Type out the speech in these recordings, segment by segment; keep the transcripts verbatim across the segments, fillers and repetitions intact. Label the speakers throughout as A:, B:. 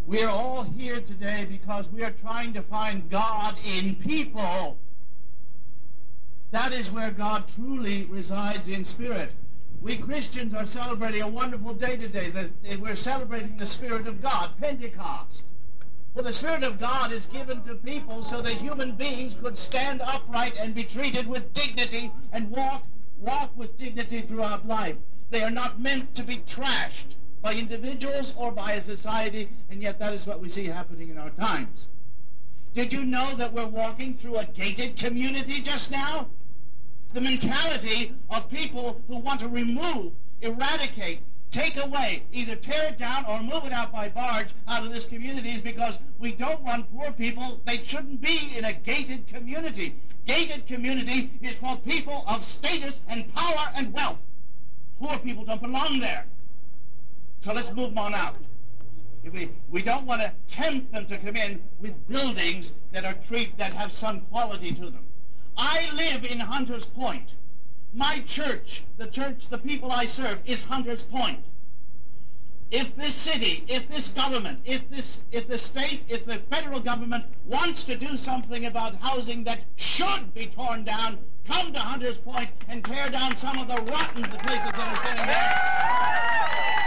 A: We are all here today because we are trying to find God in people. That is where God truly resides in spirit. We Christians are celebrating a wonderful day today. That we're celebrating the Spirit of God, Pentecost. Well, the Spirit of God is given to people so that human beings could stand upright and be treated with dignity and walk, walk with dignity throughout life. They are not meant to be trashed by individuals or by a society, and yet that is what we see happening in our times. Did you know that we're walking through a gated community just now? The mentality of people who want to remove, eradicate, take away, either tear it down or move it out by barge out of this community is because we don't want poor people. They shouldn't be in a gated community. Gated community is for people of status and power and wealth. Poor people don't belong there. So let's move them on out. If we, we don't want to tempt them to come in with buildings that are treat that have some quality to them. I live in Hunters Point. My church, the church, the people I serve, is Hunters Point. If this city, if this government, if this, if the state, if the federal government wants to do something about housing that should be torn down, come to Hunters Point and tear down some of the rotten places that are standing there.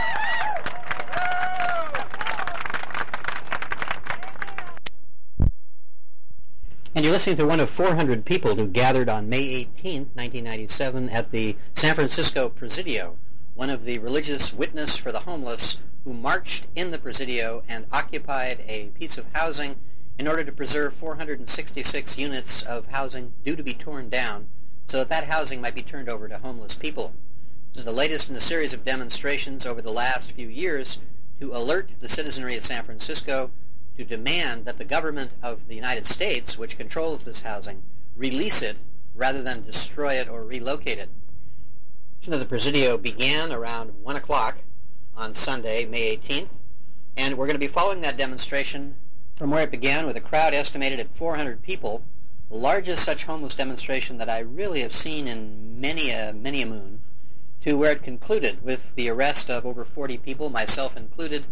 B: And you're listening to one of four hundred people who gathered on May eighteenth, nineteen ninety-seven at the San Francisco Presidio, one of the religious witness for the homeless who marched in the Presidio and occupied a piece of housing in order to preserve four hundred sixty-six units of housing due to be torn down so that that housing might be turned over to homeless people. This is the latest in a series of demonstrations over the last few years to alert the citizenry of San Francisco to demand that the government of the United States, which controls this housing, release it rather than destroy it or relocate it. The Presidio began around one o'clock on Sunday, May eighteenth, and we're going to be following that demonstration from where it began with a crowd estimated at four hundred people, the largest such homeless demonstration that I really have seen in many a, many a moon, to where it concluded with the arrest of over forty people, myself included.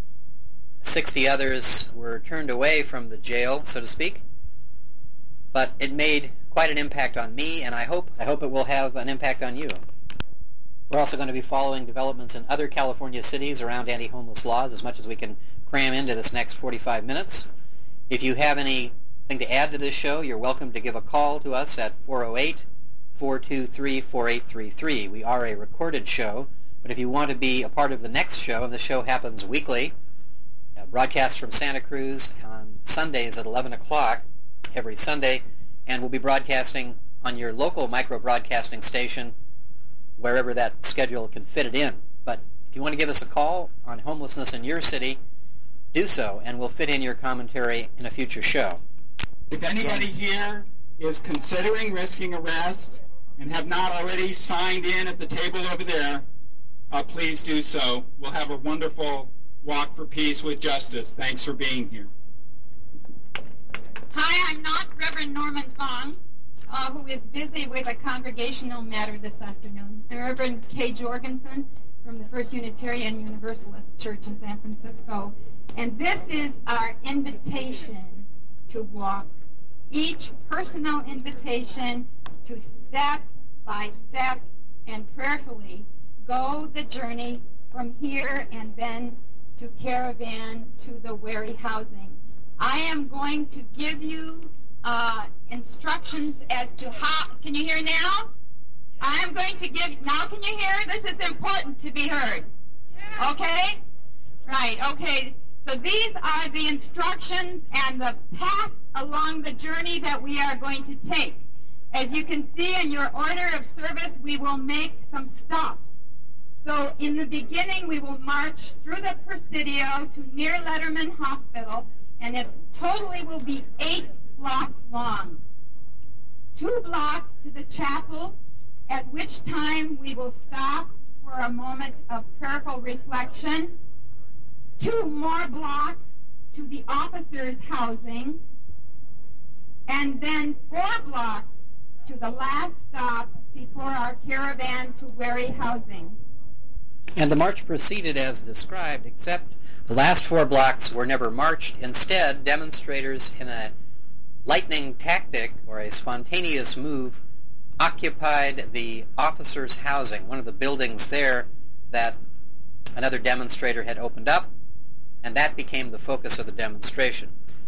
B: sixty others were turned away from the jail, so to speak. But it made quite an impact on me, and I hope I hope it will have an impact on you. We're also going to be following developments in other California cities around anti-homeless laws as much as we can cram into this next forty-five minutes. If you have anything to add to this show, you're welcome to give a call to us at four oh eight, four two three, four eight three three. We are a recorded show, but if you want to be a part of the next show, and the show happens weekly, broadcast from Santa Cruz on Sundays at eleven o'clock every Sunday, and we'll be broadcasting on your local micro-broadcasting station wherever that schedule can fit it in. But if you want to give us a call on homelessness in your city, do so, and we'll fit in your commentary in a future show.
C: If anybody here is considering risking arrest and have not already signed in at the table over there, uh, please do so. We'll have a wonderful Walk for Peace with Justice. Thanks for being here.
D: Hi, I'm not Reverend Norman Fong, uh, who is busy with a congregational matter this afternoon. I'm Reverend Kay Jorgensen from the First Unitarian Universalist Church in San Francisco. And this is our invitation to walk. Each personal invitation to step by step and prayerfully go the journey from here and then to Caravan to the Wary housing. I am going to give you uh, instructions as to how, can you hear now? I am going to give, now can you hear? This is important to be heard. Okay? Right, okay. So these are the instructions and the path along the journey that we are going to take. As you can see in your order of service, we will make some stops. So in the beginning, we will march through the Presidio to near Letterman Hospital, and it totally will be eight blocks long. Two blocks to the chapel, at which time we will stop for a moment of prayerful reflection. Two more blocks to the officers' housing, and then four blocks to the last stop before our Caravan to Wary housing.
B: And the march proceeded as described, except The last four blocks were never marched. Instead, demonstrators, in a lightning tactic or a spontaneous move, occupied the officers' housing, one of the buildings there that another demonstrator had opened up, and that became the focus of the demonstration.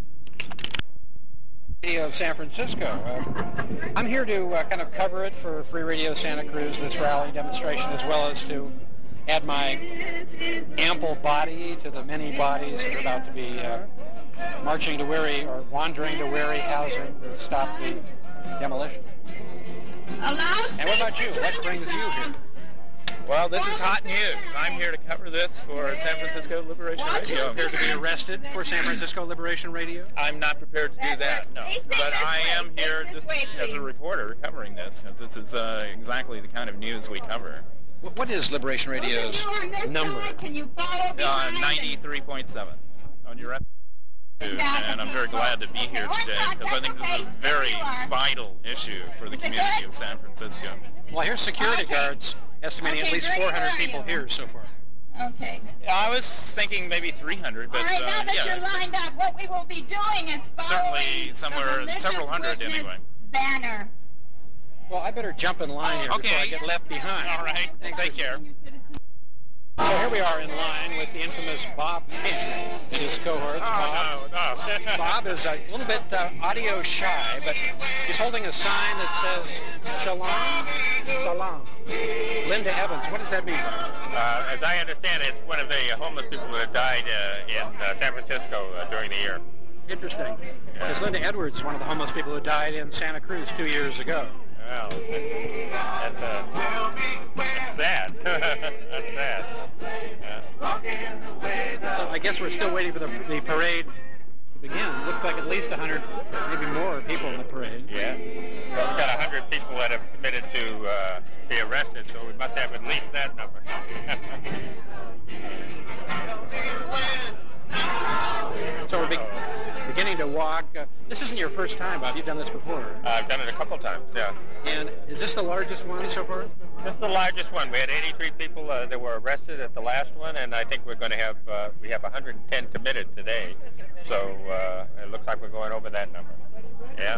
B: Radio of San Francisco. Uh, I'm here to uh, kind of cover it for Free Radio Santa Cruz, this rally demonstration, as well as to add my ample body to the many bodies that are about to be uh, marching to Weary or wandering to Weary housing to stop the demolition. And what about you? What brings you here?
E: Well, this is hot news. I'm here to cover this for San Francisco Liberation Radio.
B: Prepared to be arrested for San Francisco Liberation Radio?
E: I'm not prepared to do that, no. But I am here just as a reporter covering this, because this is uh, exactly the kind of news we cover.
B: What is Liberation Radio's number?
E: Uh, ninety-three point seven on your and I'm very glad to be here today because I think this is a very vital issue for the community of San Francisco.
B: Well, here's security guards estimating
D: Okay,
B: at least
D: ready,
B: four hundred
D: where are
B: people
D: you?
B: here so far.
D: Okay.
E: I was thinking maybe three hundred, but
D: All right,
E: uh,
D: now that
E: yeah,
D: you're lined up, what we will be doing is following
E: certainly somewhere
D: the religious
E: several hundred
D: witness
E: anyway.
D: banner.
B: Well, I better jump in line here
E: Okay.
B: before I get left behind.
E: All right, take care.
B: So here we are in line with the infamous Bob King and his cohorts. Bob,
E: Oh, no, no.
B: Bob is a little bit uh, audio shy, but he's holding a sign that says Shalom, Shalom. Linda Evans, what does that mean?
F: Uh, as I understand it, it's one of the homeless people that died uh, in uh, San Francisco uh, during the year.
B: Interesting. Because Linda Edwards is one of the homeless people who died in Santa Cruz two years ago.
F: Well, that's, uh, that's sad. That's sad. Yeah.
B: So I guess we're still waiting for the, the parade to begin. Looks like at least one hundred, maybe more people in the parade.
F: Yeah. Well, we've got one hundred people that have committed to uh, be arrested, so we must have at least that number.
B: So we're be- beginning to walk. Uh, this isn't your first time, Bob. You've done this before.
F: I've done it a couple times, yeah.
B: And is this the largest one so far?
F: This is the largest one. We had eighty-three people uh, that were arrested at the last one, and I think we're going to have, uh, we have one hundred ten committed today. So uh, it looks like we're going over that number. Yeah.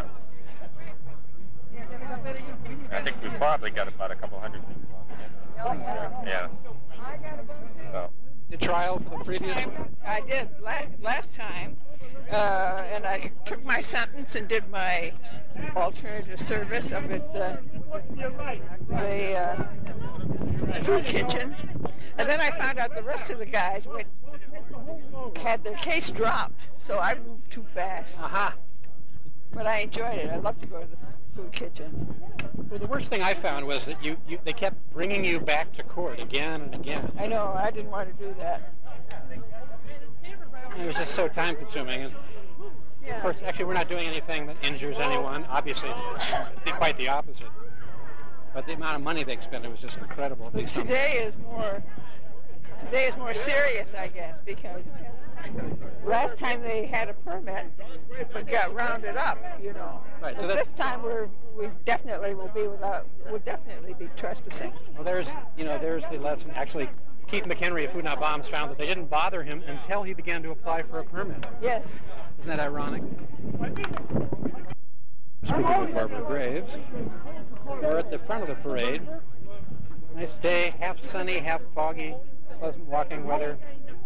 F: I think we probably got about a couple hundred people on there. Yeah. So.
B: The trial for the previous one?
G: I did last, last time, uh, and I took my sentence and did my alternative service up at the, the uh, food kitchen. And then I found out the rest of the guys went, had their case dropped, so I moved too fast.
B: Aha.
G: But I enjoyed it. I love to go to the food kitchen.
B: Well, the worst thing I found was that you, you they kept bringing you back to court again and again.
G: I know, I didn't want to do that.
B: It was just so time-consuming. And of course, actually, we're not doing anything that injures anyone. Obviously, it's quite the opposite. But the amount of money they expended was just incredible.
G: But today is more, today is more serious, I guess, because last time they had a permit, but got rounded up, you know.
B: Right, so
G: But
B: that's-
G: this time we're we definitely will be without will definitely be trespassing.
B: Well, there's, you know, there's the lesson. Actually, Keith McHenry of Food Not Bombs found that they didn't bother him until he began to apply for a permit.
G: Yes.
B: Isn't that ironic? Speaking with Barbara Graves, we're at the front of the parade. Nice day, half sunny, half foggy, pleasant walking weather.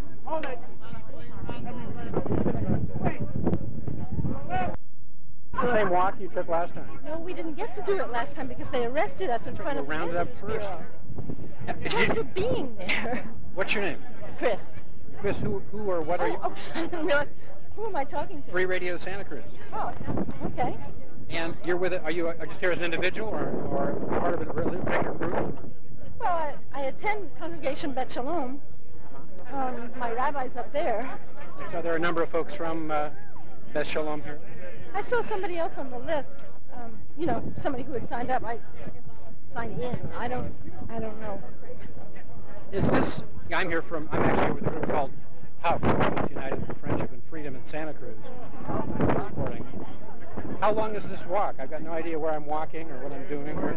B: It's the same walk you took last time.
H: No, we didn't get to do it last time because they arrested us in front
B: We
H: of the
B: rounded up
H: Census
B: first.
H: Bureau. Just for being there.
B: What's your name?
H: Chris.
B: Chris, who, who or what are you?
H: Oh, oh, I didn't realize. Who am I talking to?
B: Free Radio Santa Cruz.
H: Oh, okay.
B: And you're with it, are you are just here as an individual or, or part of a bigger group?
H: Well, I, I attend Congregation Bet Shalom. Um, my rabbi's up there.
B: So there are a number of folks from uh, Beth Shalom here.
H: I saw somebody else on the list. Um, you know, somebody who had signed up. I signed in. I don't. I don't know.
B: Is this? Yeah, I'm here from. I'm actually here with a group called P U F, United for Friendship and Freedom in Santa Cruz. Supporting. How long is this walk? I've got no idea where I'm walking or what I'm doing. Or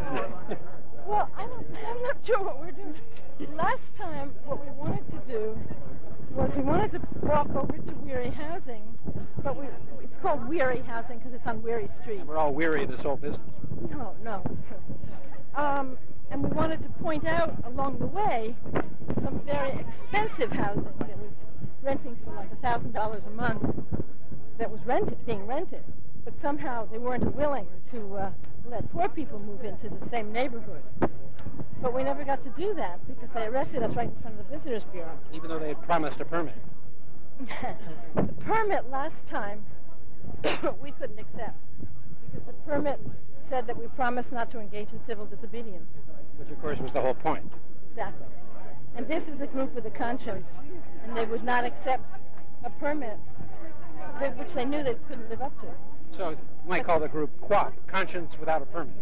H: Well, I don't, I'm not sure what we're doing. Last time, what we wanted to do was we wanted to walk over to Weary Housing, but we, it's called Weary Housing because it's on Weary Street.
I: And we're all weary of this whole business.
H: No, no. Um, and we wanted to point out along the way some very expensive housing that was renting for like a thousand dollars a month that was rented, being rented, but somehow they weren't willing to uh, let poor people move into the same neighborhood. But we never got to do that because they arrested us right in front of the Visitors Bureau.
I: Even though they had promised a permit.
H: The permit last time we couldn't accept because the permit said that we promised not to engage in civil disobedience.
I: Which, of course, was the whole point.
H: Exactly. And this is a group with a conscience, and they would not accept a permit which they knew they couldn't live up to.
I: So you might call the group Q O P, Conscience Without a Permit.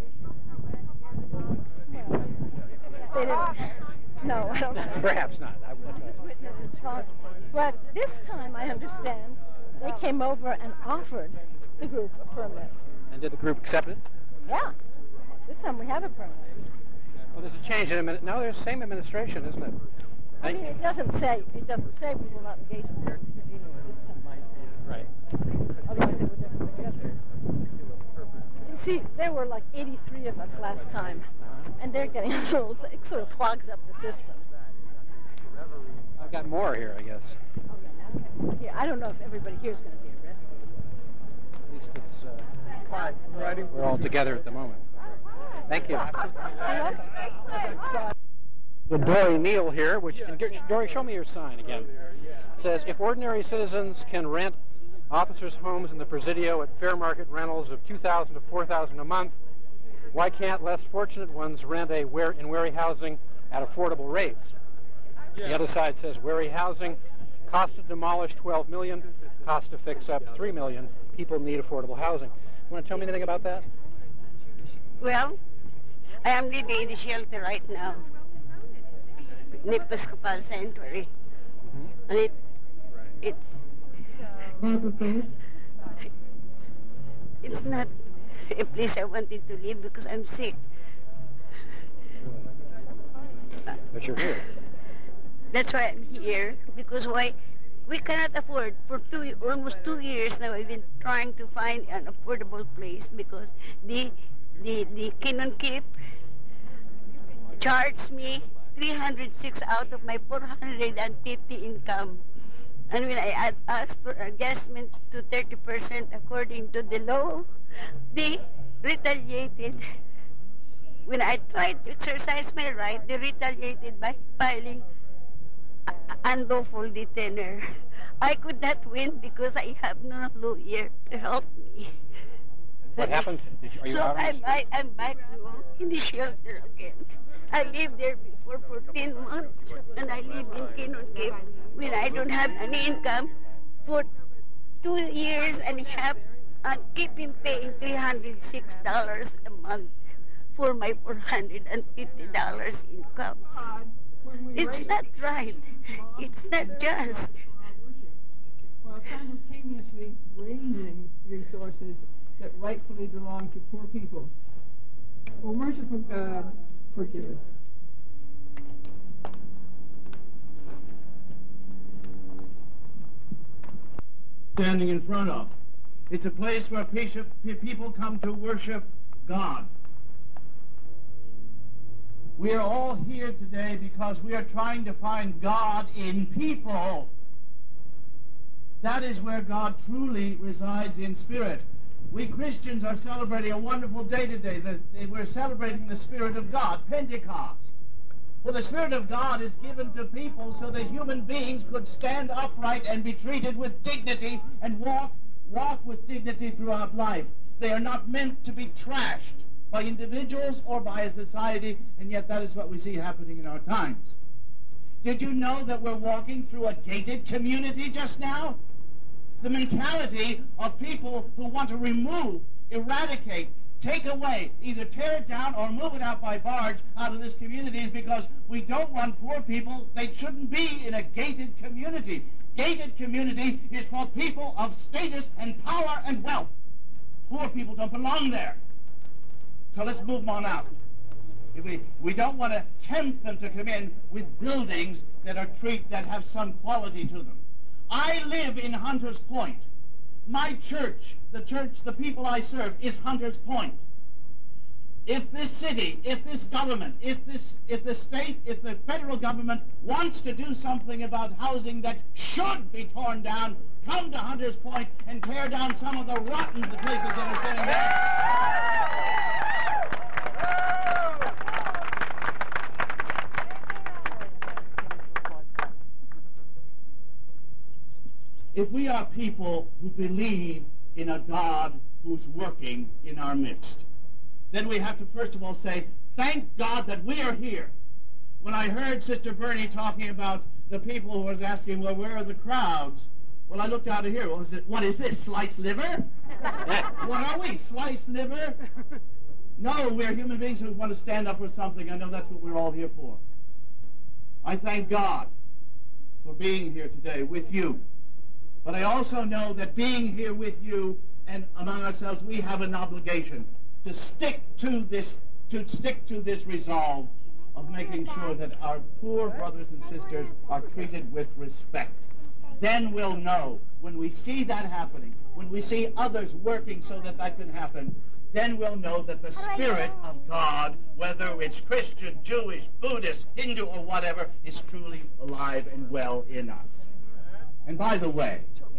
H: Well, they didn't. No, I don't know.
I: Perhaps not. I,
H: This witness is fine. But this time, I understand, they came over and offered the group a permit.
I: And did the group accept it?
H: Yeah. This time we have a permit.
I: Well, there's a change in a minute. No, there's the same administration, isn't it?
H: I mean, it doesn't say, it doesn't say we will not engage in civil disobedience this time.
I: Right.
H: Otherwise they would never accept it. You see, there were like eighty-three of us last time, and they're getting a little, it sort of clogs up the system.
I: I've got more here, I guess.
H: Oh, yeah, now, yeah, I don't know if everybody here is going to be arrested.
I: At least it's, uh, we're all together at the moment. Thank you. The Dory Neal here, which, and Dory, show me your sign again. It says, if ordinary citizens can rent officers' homes in the Presidio at fair market rentals of two thousand dollars to four thousand dollars a month, why can't less fortunate ones rent a where in Wary Housing at affordable rates? The other side says, Wary Housing, cost to demolish twelve million dollars, cost to fix up three million dollars. People need affordable housing. You want to tell me anything about that?
J: Well, I am living in the shelter right now, in Episcopal Sanctuary, mm-hmm. and it, it's, it's not a place I wanted to live because I'm sick.
I: But you're here.
J: That's why I'm here, because why? We cannot afford, for two, almost two years now, I've been trying to find an affordable place because the The, the Kinon Keep charged me three hundred six out of my four hundred fifty income. And when I add, asked for adjustment to thirty percent according to the law, they retaliated. When I tried to exercise my right, they retaliated by filing a, unlawful detainer. I could not win because I have no lawyer to help me.
I: What happened? Did you, are you
J: so
I: out
J: I'm, I, I'm back in the shelter again. I lived there before fourteen months, and I live in Kinon Keep when I don't have any income for two years and a half, and keeping paying three hundred six dollars a month for my four hundred fifty dollars income. It's not right. It's not just.
G: While simultaneously raising resources that rightfully belong to poor people. Oh, merciful God, forgive us.
A: Standing in front of. It's a place where people come to worship God. We are all here today because we are trying to find God in people. That is where God truly resides in spirit. We Christians are celebrating a wonderful day today. We're celebrating the Spirit of God, Pentecost. Well, the Spirit of God is given to people so that human beings could stand upright and be treated with dignity and walk, walk with dignity throughout life. They are not meant to be trashed by individuals or by a society, and yet that is what we see happening in our times. Did you know that we're walking through a gated community just now? The mentality of people who want to remove, eradicate, take away, either tear it down or move it out by barge out of this community is because we don't want poor people. They shouldn't be in a gated community. Gated community is for people of status and power and wealth. Poor people don't belong there. So let's move them on out. If we, we don't want to tempt them to come in with buildings that are treat that have some quality to them. I live in Hunters Point. My church, the church, the people I serve, is Hunters Point. If this city, if this government, if this, if the state, if the federal government wants to do something about housing that should be torn down, come to Hunters Point and tear down some of the rotten places that are standing there. If we are people who believe in a God who's working in our midst, then we have to first of all say, thank God that we are here. When I heard Sister Bernie talking about the people who was asking, well, where are the crowds? Well, I looked out of here. What is, it, what is this, sliced liver? What are we, sliced liver? No, we're human beings who want to stand up for something. I know that's what we're all here for. I thank God for being here today with you. But I also know that being here with you and among ourselves, we have an obligation to stick to this, to stick to this resolve of making sure that our poor brothers and sisters are treated with respect. Then we'll know, when we see that happening, when we see others working so that that can happen, then we'll know that the Spirit of God, whether it's Christian, Jewish, Buddhist, Hindu, or whatever, is truly alive and well in us. And by the way,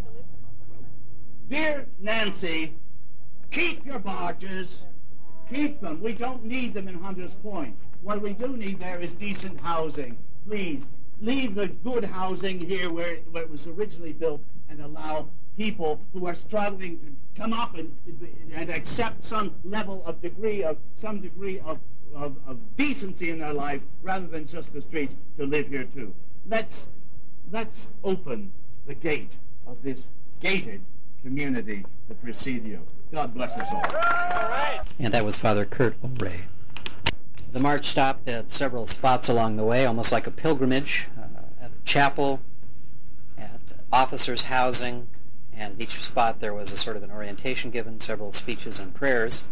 A: dear Nancy, keep your barges. Keep them. We don't need them in Hunters Point. What we do need there is decent housing. Please, leave the good housing here where it, where it was originally built and allow people who are struggling to come up and, and accept some level of degree of, some degree of, of, of decency in their life rather than just the streets to live here too. Let's, let's open the gate of this gated community, the Presidio. God bless us all. All right.
B: And that was Father Kurt O'Ray. The march stopped at several spots along the way, almost like a pilgrimage, uh, at a chapel, at officers' housing, and at each spot there was a sort of an orientation given, several speeches and prayers.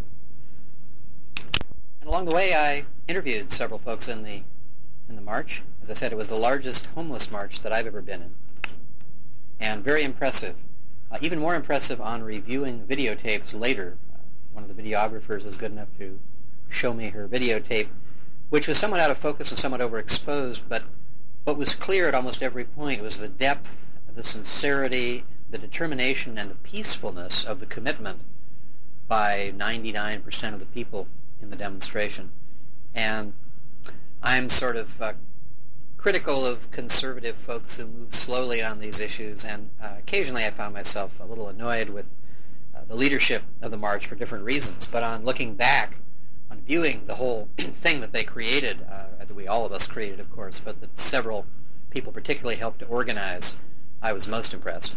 B: And along the way I interviewed several folks in the in the march. As I said, it was the largest homeless march that I've ever been in. And very impressive. Uh, even more impressive on reviewing videotapes later. Uh, one of the videographers was good enough to show me her videotape, which was somewhat out of focus and somewhat overexposed, but what was clear at almost every point was the depth, the sincerity, the determination, and the peacefulness of the commitment by ninety-nine percent of the people in the demonstration. And I'm sort of uh, critical of conservative folks who move slowly on these issues, and uh, occasionally I found myself a little annoyed with uh, the leadership of the march for different reasons. But on looking back, on viewing the whole thing that they created, uh, that we all of us created, of course, but that several people particularly helped to organize, I was most impressed.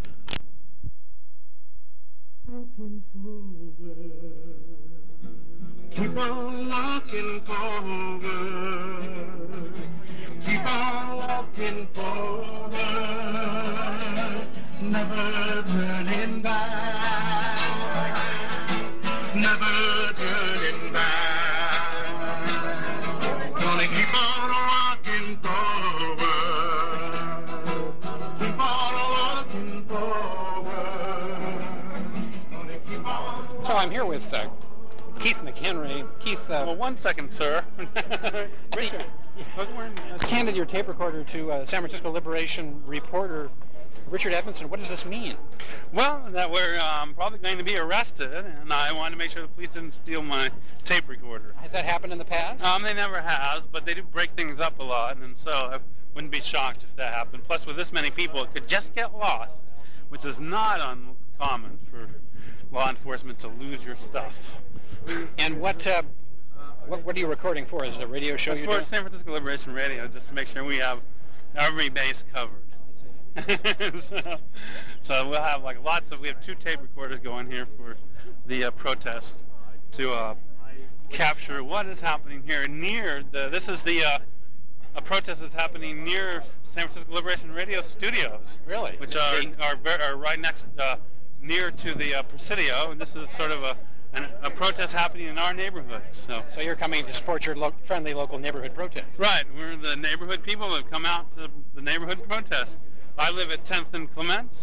K: Looking forward, keep on walking forward. Keep on walking forward, never turning back, never turning back. Gonna keep on walking forward, keep on walking forward. Gonna keep on.
I: So I'm here with uh, Keith McHenry. Keith. Uh,
L: well, one second, sir.
I: Richard. I handed your tape recorder to uh, San Francisco Liberation reporter Richard Edmondson. What does this mean?
L: Well, that we're um, probably going to be arrested, and I wanted to make sure the police didn't steal my tape recorder.
I: Has that happened in the past?
L: Um, they never has, but they do break things up a lot, and so I wouldn't be shocked if that happened. Plus, with this many people, it could just get lost, which is not uncommon for law enforcement to lose your stuff.
I: And what... Uh, What, what are you recording for? Is it a radio show you're
L: doing? For San Francisco Liberation Radio, just to make sure we have every base covered. so, so we'll have like lots of, we have two tape recorders going here for the uh, protest to uh, capture what is happening here near the, this is the, uh, a protest that's happening near San Francisco Liberation Radio studios.
I: Really?
L: Which are, are, are right next, uh, near to the uh, Presidio, and this is sort of a and a protest happening in our neighborhood. So,
I: so you're coming to support your lo- friendly local neighborhood protest?
L: Right. We're the neighborhood people that come out to the neighborhood protest. I live at tenth and Clements,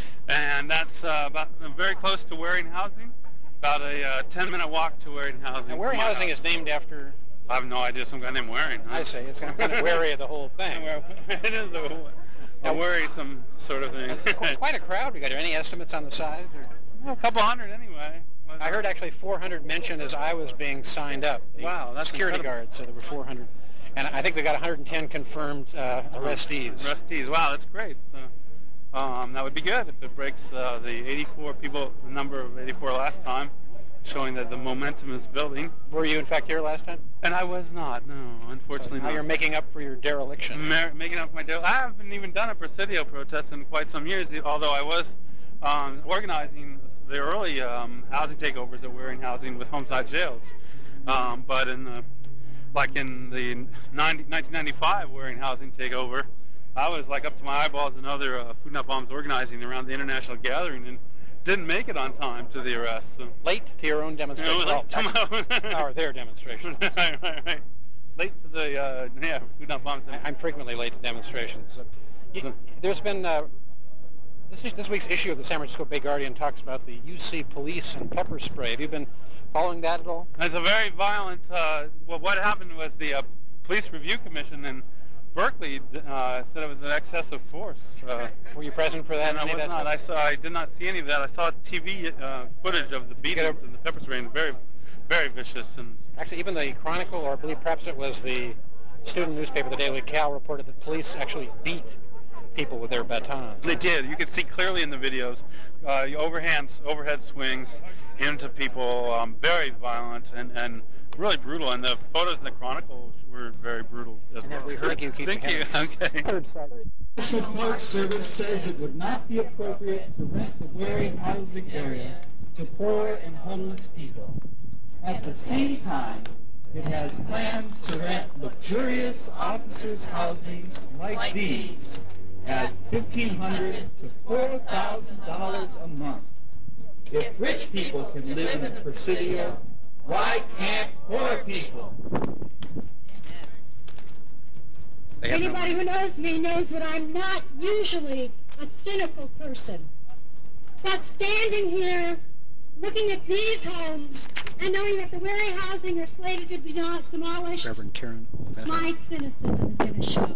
L: and that's uh, about uh, very close to Waring Housing. About a uh, ten-minute walk to Waring Housing.
I: And Waring Housing is named after?
L: I have no idea. Some guy named Waring. Huh?
I: I see. It's kind of wary of the whole thing.
L: It is a, a worrisome sort of thing.
I: It's quite a crowd we got here. Any estimates on the size? Or?
L: Well, a couple hundred anyway.
I: I heard actually four hundred mentioned as I was being signed up. The
L: wow, that's
I: security
L: incredible.
I: guards, so there were four hundred. And I think we got one hundred ten confirmed uh, arrestees.
L: Arrestees. Wow, that's great. So, um, that would be good if it breaks uh, the eighty-four people, the number of eighty-four last time, showing that the momentum is building.
I: Were you in fact here last time?
L: And I was not. No, unfortunately
I: so now
L: not.
I: You're making up for your dereliction.
L: Mer- making up for my dereliction. I haven't even done a Presidio protest in quite some years, although I was um, organizing the early um, housing takeovers at Waring Housing with homicide jails. Um, but in the, like in the nineteen ninety-five Waring Housing takeover, I was like up to my eyeballs in other uh, Food Not Bombs organizing around the international gathering and didn't make it on time to the arrest. So.
I: Late to your own demonstration?
L: You know,
I: well, well, or their demonstration.
L: right, right, right. Late to the, uh, yeah, Food Not Bombs.
I: I, I'm frequently late to demonstrations. So, you, there's been, uh, this, is, this week's issue of the San Francisco Bay Guardian talks about the U C police and pepper spray. Have you been following that at all?
L: It's a very violent, uh, well, what happened was the uh, Police Review Commission in Berkeley uh, said it was an excessive force. Uh,
I: Were you present for that?
L: And I was not. I saw. I did not see any of that. I saw T V uh, footage of the beatings and the pepper spray, and very, very vicious. And
I: actually, even the Chronicle, or I believe perhaps it was the student newspaper, the Daily Cal, reported that police actually beat people with their batons.
L: They did. You could see clearly in the videos, uh, overhands, overhead swings into people, um, very violent and and really brutal. And the photos in the Chronicle were very brutal as well.
I: We heard you. Keep
L: Thank you. Okay.
M: The National Park Service says it would not be appropriate to rent the Waring housing area to poor and homeless people. At the same time, it has plans to rent luxurious officers' housings like these at fifteen hundred dollars to four thousand dollars a month. If rich people can live in the Presidio, why can't poor people?
N: Anybody who knows me knows that I'm not usually a cynical person. But standing here, looking at these homes, and knowing that the Waring housing are slated to be demolished,
I: Reverend Karen
N: my cynicism is going to show.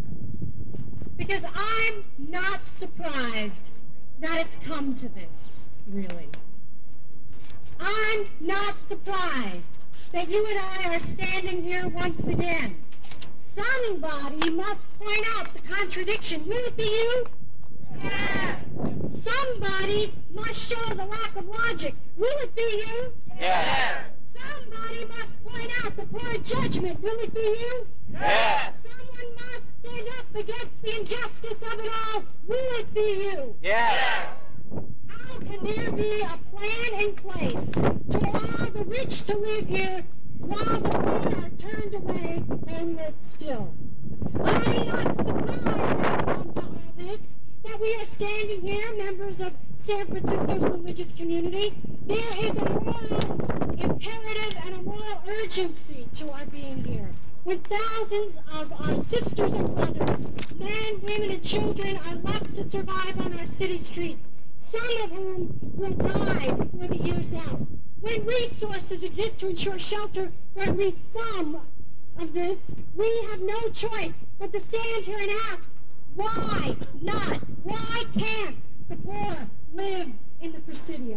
N: Because I'm not surprised that it's come to this, really. I'm not surprised that you and I are standing here once again. Somebody must point out the contradiction. Will it be you? Yes. Somebody must show the lack of logic. Will it be you?
K: Yes.
N: Somebody must point out the poor judgment. Will it be you?
K: Yes.
N: Someone must stand up against the injustice of it all. Will it be you?
K: Yes.
N: How can there be a plan in place to allow the rich to live here while the poor are turned away homeless still? I'm not surprised when it's come to all this that we are standing here, members of San Francisco's religious community. There is a moral imperative and a moral urgency to our being here. When thousands of our sisters and brothers, men, women, and children are left to survive on our city streets, some of whom will die before the year's out. When resources exist to ensure shelter for at least some of this, we have no choice but to stand here and ask, why not? Why can't the poor live in the Presidio?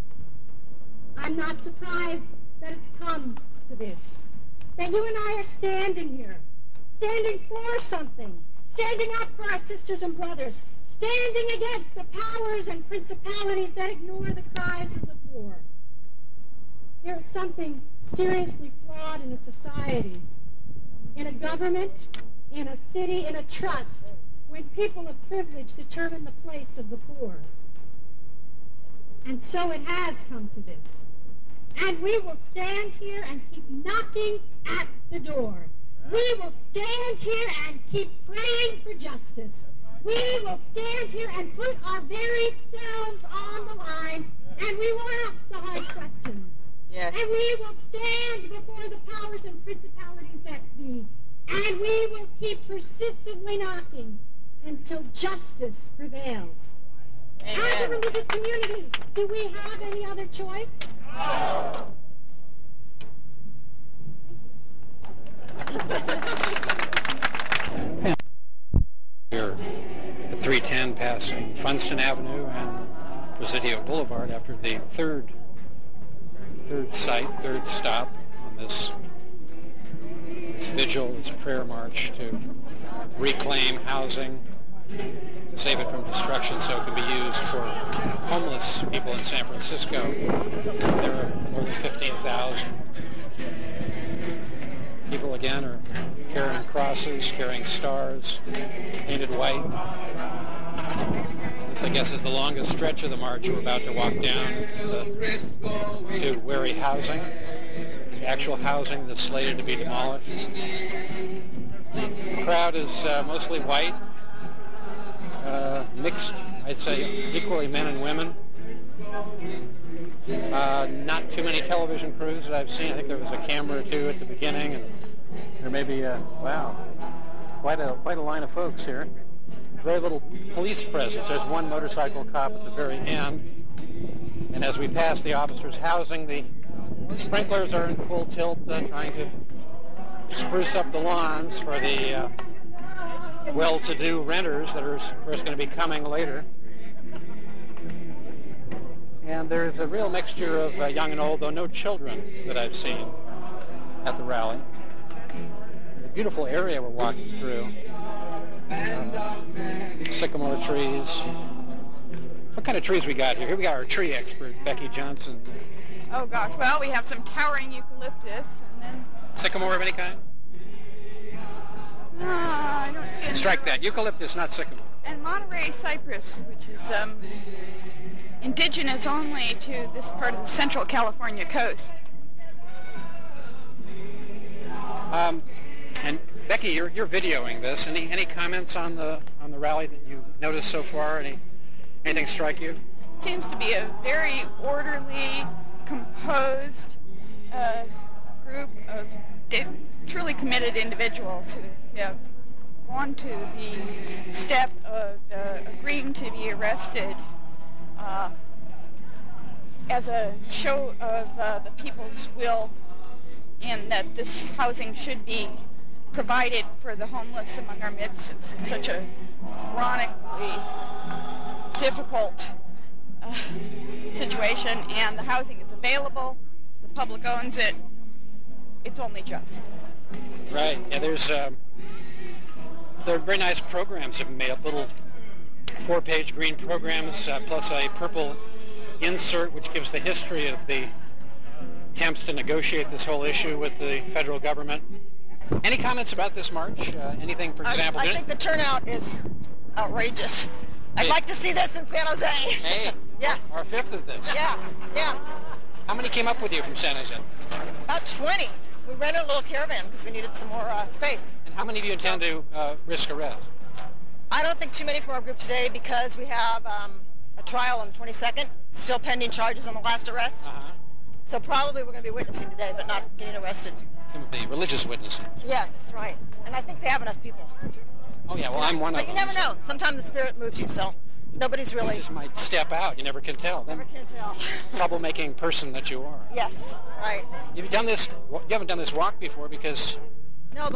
N: I'm not surprised that it's come to this. That you and I are standing here, standing for something, standing up for our sisters and brothers, standing against the powers and principalities that ignore the cries of the poor. There is something seriously flawed in a society, in a government, in a city, in a trust, when people of privilege determine the place of the poor. And so it has come to this. And we will stand here and keep knocking at the door. We will stand here and keep praying for justice. We will stand here and put our very selves on the line, and we will ask the hard questions.
H: Yes.
N: And we will stand before the powers and principalities that be. And we will keep persistently knocking until justice prevails.
H: Amen.
N: As a religious community, do we have any other choice? No.
I: We're at three ten passing Funston Avenue and Presidio Boulevard after the third third site, third stop on this, this vigil, this prayer march to reclaim housing, save it from destruction so it can be used for homeless people in San Francisco. There are more than fifteen thousand. People, again, are carrying crosses, carrying stars, painted white. This, I guess, is the longest stretch of the march we're about to walk down. It's, uh, to Wary Housing, the actual housing that's slated to be demolished. The crowd is uh, mostly white, uh, mixed, I'd say, equally men and women. Uh, not too many television crews that I've seen. I think there was a camera or two at the beginning, and there may be a, wow, quite a quite a line of folks here. Very little police presence. There's one motorcycle cop at the very end. And as we pass the officers' housing, the sprinklers are in full tilt, uh, trying to spruce up the lawns for the uh, well-to-do renters that are, of course, going to be coming later. And there's a real mixture of uh, young and old, though no children that I've seen at the rally. The beautiful area we're walking through. Uh, sycamore trees. What kind of trees we got here? Here we got our tree expert, Becky Johnson.
G: Oh gosh, well we have some towering eucalyptus and then...
I: Sycamore of any kind?
G: No, I don't see any.
I: Strike that. Eucalyptus, not sycamore.
G: And Monterey cypress, which is um, indigenous only to this part of the central California coast.
I: Um, and Becky, you're you're videoing this. Any any comments on the on the rally that you noticed so far? Any anything strike you?
G: Seems to be a very orderly, composed uh, group of di- truly committed individuals who have gone to the step of uh, agreeing to be arrested uh, as a show of uh, the people's will, and that this housing should be provided for the homeless among our midst. It's, it's such a chronically difficult uh, situation, and the housing is available, the public owns it, it's only just.
I: Right, yeah, there's um, there are very nice programs that have been made up, little four-page green programs, uh, plus a purple insert which gives the history of the attempts to negotiate this whole issue with the federal government. Any comments about this march? Uh, anything, for example?
O: I, I think the turnout is outrageous. I'd
I: hey.
O: like to see this in San Jose.
I: Hey,
O: yes.
I: Our fifth of this.
O: Yeah, yeah.
I: How many came up with you from San Jose?
O: About twenty. We rented a little caravan because we needed some more uh, space.
I: And how many of you intend to uh, risk arrest?
O: I don't think too many from our group today because we have um, a trial on the twenty-second, still pending charges on the last arrest.
I: Uh-huh.
O: So probably we're going to be witnessing today, but not getting arrested.
I: Some of the religious witnesses.
O: Yes, right. And I think they have enough people.
I: Oh, yeah, well, I'm one
O: but
I: of them.
O: But you never know. Sometimes the spirit moves you, so nobody's really...
I: You just might step out. You never can tell.
O: Never can tell.
I: Troublemaking person that you are.
O: Yes, right.
I: You've done this, you haven't done this walk before because